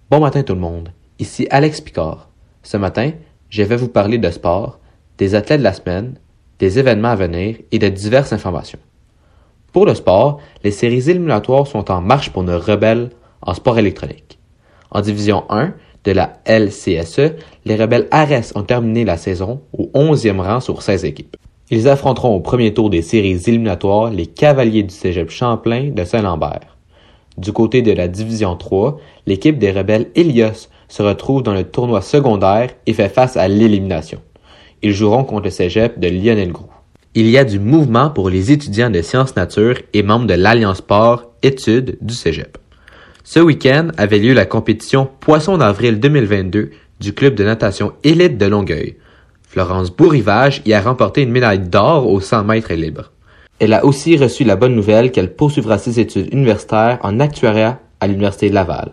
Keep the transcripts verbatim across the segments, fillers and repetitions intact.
Bon matin tout le monde, ici Alex Picard. Ce matin, je vais vous parler de sport, des athlètes de la semaine, des événements à venir et de diverses informations. Pour le sport, les séries éliminatoires sont en marche pour nos rebelles en sport électronique. En division un de la L C S E, les rebelles Ares ont terminé la saison au onzième rang sur seize équipes. Ils affronteront au premier tour des séries éliminatoires les Cavaliers du Cégep Champlain de Saint-Lambert. Du côté de la division trois, l'équipe des rebelles Helios se retrouve dans le tournoi secondaire et fait face à l'élimination. Ils joueront contre le Cégep de Lionel-Groux. Il y a du mouvement pour les étudiants de sciences nature et membres de l'Alliance Sport Études du Cégep. Ce week-end avait lieu la compétition Poisson d'avril deux mille vingt-deux du club de natation élite de Longueuil. Florence Bourrivage y a remporté une médaille d'or aux cent mètres libres. Elle a aussi reçu la bonne nouvelle qu'elle poursuivra ses études universitaires en actuariat à l'Université Laval.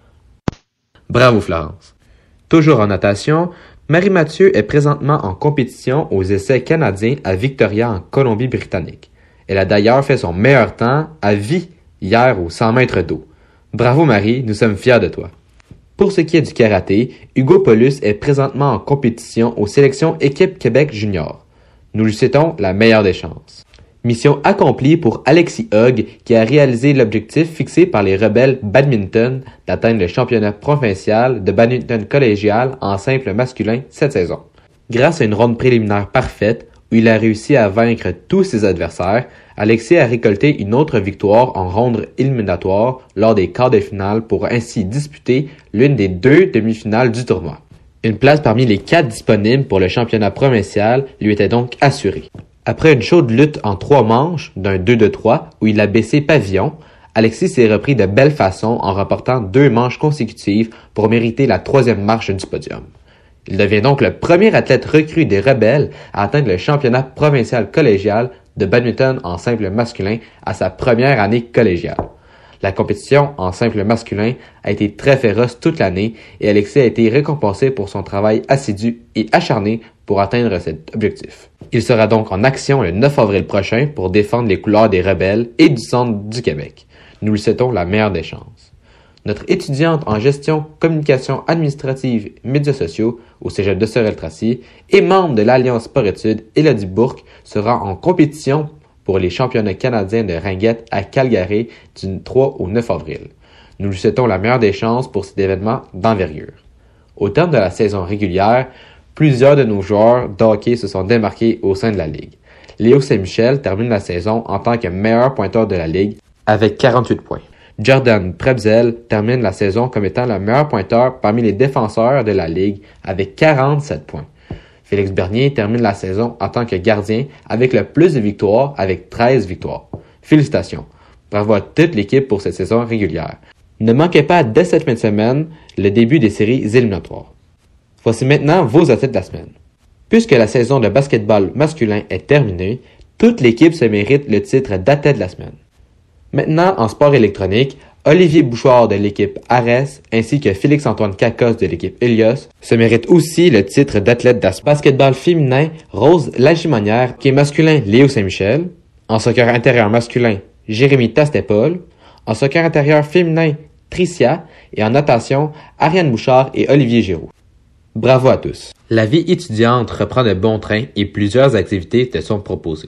Bravo Florence! Toujours en natation, Marie-Mathieu est présentement en compétition aux essais canadiens à Victoria en Colombie-Britannique. Elle a d'ailleurs fait son meilleur temps à vie hier aux cent mètres d'eau. Bravo Marie, nous sommes fiers de toi. Pour ce qui est du karaté, Hugo Paulus est présentement en compétition aux sélections Équipe Québec Junior. Nous lui souhaitons la meilleure des chances. Mission accomplie pour Alexis Hogg qui a réalisé l'objectif fixé par les rebelles badminton d'atteindre le championnat provincial de badminton collégial en simple masculin cette saison. Grâce à une ronde préliminaire parfaite où il a réussi à vaincre tous ses adversaires, Alexis a récolté une autre victoire en ronde éliminatoire lors des quarts de finale pour ainsi disputer l'une des deux demi-finales du tournoi. Une place parmi les quatre disponibles pour le championnat provincial lui était donc assurée. Après une chaude lutte en trois manches, d'un deux de trois, où il a baissé pavillon, Alexis s'est repris de belle façon en remportant deux manches consécutives pour mériter la troisième marche du podium. Il devient donc le premier athlète recru des rebelles à atteindre le championnat provincial collégial de badminton en simple masculin à sa première année collégiale. La compétition en simple masculin a été très féroce toute l'année et Alexis a été récompensé pour son travail assidu et acharné pour atteindre cet objectif. Il sera donc en action le neuf avril prochain pour défendre les couleurs des rebelles et du centre du Québec. Nous lui souhaitons la meilleure des chances. Notre étudiante en gestion, communication administrative et médias sociaux au Cégep de Sorel-Tracy et membre de l'Alliance Sport-Études, Élodie Bourque, sera en compétition pour les championnats canadiens de ringuette à Calgary du trois au neuf avril. Nous lui souhaitons la meilleure des chances pour cet événement d'envergure. Au terme de la saison régulière, plusieurs de nos joueurs de hockey se sont démarqués au sein de la Ligue. Léo Saint-Michel termine la saison en tant que meilleur pointeur de la Ligue avec quarante-huit points. Jordan Prebzel termine la saison comme étant le meilleur pointeur parmi les défenseurs de la Ligue avec quarante-sept points. Félix Bernier termine la saison en tant que gardien avec le plus de victoires avec treize victoires. Félicitations. Bravo à toute l'équipe pour cette saison régulière. Ne manquez pas dès cette fin de semaine le début des séries éliminatoires. Voici maintenant vos athlètes de la semaine. Puisque la saison de basketball masculin est terminée, toute l'équipe se mérite le titre d'athlète de la semaine. Maintenant, en sport électronique, Olivier Bouchard de l'équipe Ares ainsi que Félix-Antoine Cacos de l'équipe Helios se méritent aussi le titre d'athlète de la semaine. Basketball féminin, Rose Lagimonière, qui est masculin, Léo Saint-Michel. En soccer intérieur masculin, Jérémy Tastépol. En soccer intérieur féminin, Tricia. Et en natation, Ariane Bouchard et Olivier Giroux. Bravo à tous. La vie étudiante reprend de bon train et plusieurs activités te sont proposées.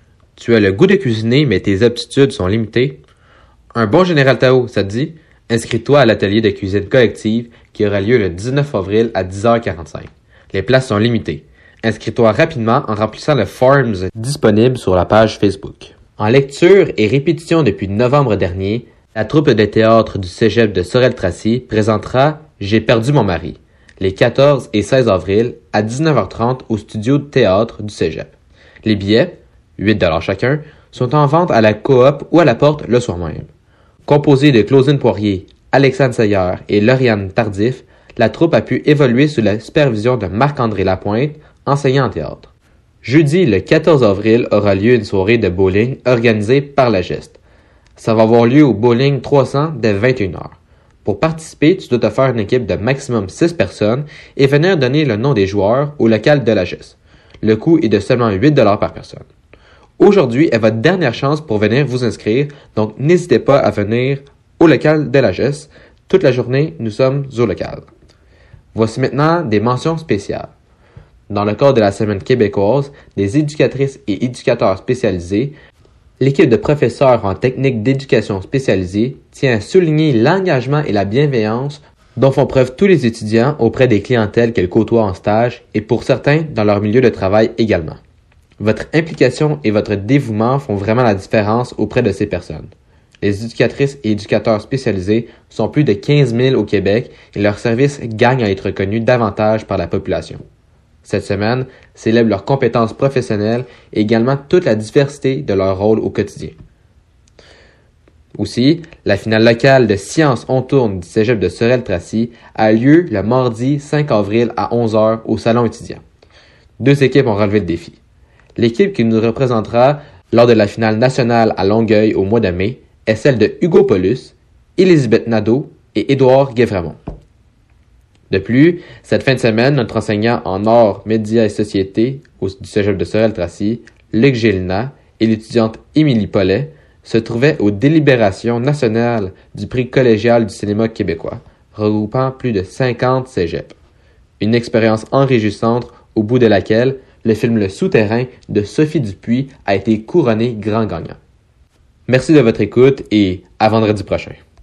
Tu as le goût de cuisiner, mais tes aptitudes sont limitées? Un bon Général Tao, ça te dit? Inscris-toi à l'atelier de cuisine collective qui aura lieu le dix-neuf avril à dix heures quarante-cinq. Les places sont limitées. Inscris-toi rapidement en remplissant le forms disponible sur la page Facebook. En lecture et répétition depuis novembre dernier, la troupe de théâtre du Cégep de Sorel-Tracy présentera « J'ai perdu mon mari » les quatorze et seize avril à dix-neuf heures trente au studio de théâtre du Cégep. Les billets, huit dollars chacun, sont en vente à la coop ou à la porte le soir même. Composée de Claudine Poirier, Alexandre Seyer et Lauriane Tardif, la troupe a pu évoluer sous la supervision de Marc-André Lapointe, enseignant en théâtre. Jeudi, le quatorze avril, aura lieu une soirée de bowling organisée par la Geste. Ça va avoir lieu au Bowling trois cents dès vingt et une heures. Pour participer, tu dois te faire une équipe de maximum six personnes et venir donner le nom des joueurs au local de la Geste. Le coût est de seulement huit dollars par personne. Aujourd'hui est votre dernière chance pour venir vous inscrire, donc n'hésitez pas à venir au local de la G E S Toute la journée, nous sommes au local. Voici maintenant des mentions spéciales. Dans le cadre de la Semaine québécoise des éducatrices et éducateurs spécialisés, l'équipe de professeurs en technique d'éducation spécialisée tient à souligner l'engagement et la bienveillance dont font preuve tous les étudiants auprès des clientèles qu'elles côtoient en stage et pour certains dans leur milieu de travail également. Votre implication et votre dévouement font vraiment la différence auprès de ces personnes. Les éducatrices et éducateurs spécialisés sont plus de quinze mille au Québec et leurs services gagnent à être connus davantage par la population. Cette semaine célèbre leurs compétences professionnelles et également toute la diversité de leur rôle au quotidien. Aussi, la finale locale de Sciences on tourne du Cégep de Sorel-Tracy a lieu le mardi cinq avril à onze heures au Salon étudiant. Deux équipes ont relevé le défi. L'équipe qui nous représentera lors de la finale nationale à Longueuil au mois de mai est celle de Hugo Paulus, Élisabeth Nadeau et Édouard Guévremont. De plus, cette fin de semaine, notre enseignant en arts, médias et société au, du Cégep de Sorel-Tracy, Luc Gélina, et l'étudiante Émilie Paulet se trouvaient aux délibérations nationales du prix collégial du cinéma québécois, regroupant plus de cinquante cégeps. Une expérience enrichissante au bout de laquelle le film Le Souterrain de Sophie Dupuis a été couronné grand gagnant. Merci de votre écoute et à vendredi prochain.